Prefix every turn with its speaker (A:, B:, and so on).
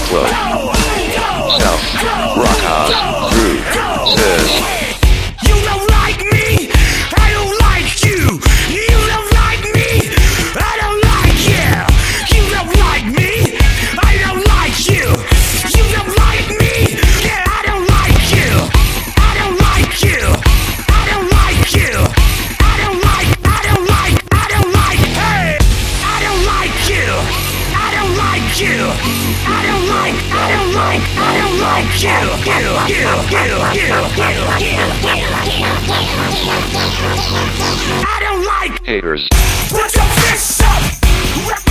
A: Club, South, Rock House, Groove, says,
B: you don't like me, I don't like you. You don't like me, I don't like you. You don't like me, I don't like you. You don't like me, yeah, I don't like you. I don't like you, I don't like you. I don't like, hey, I don't like you. I don't like you. I don't like you. I don't like
A: haters.
B: Put your fists up.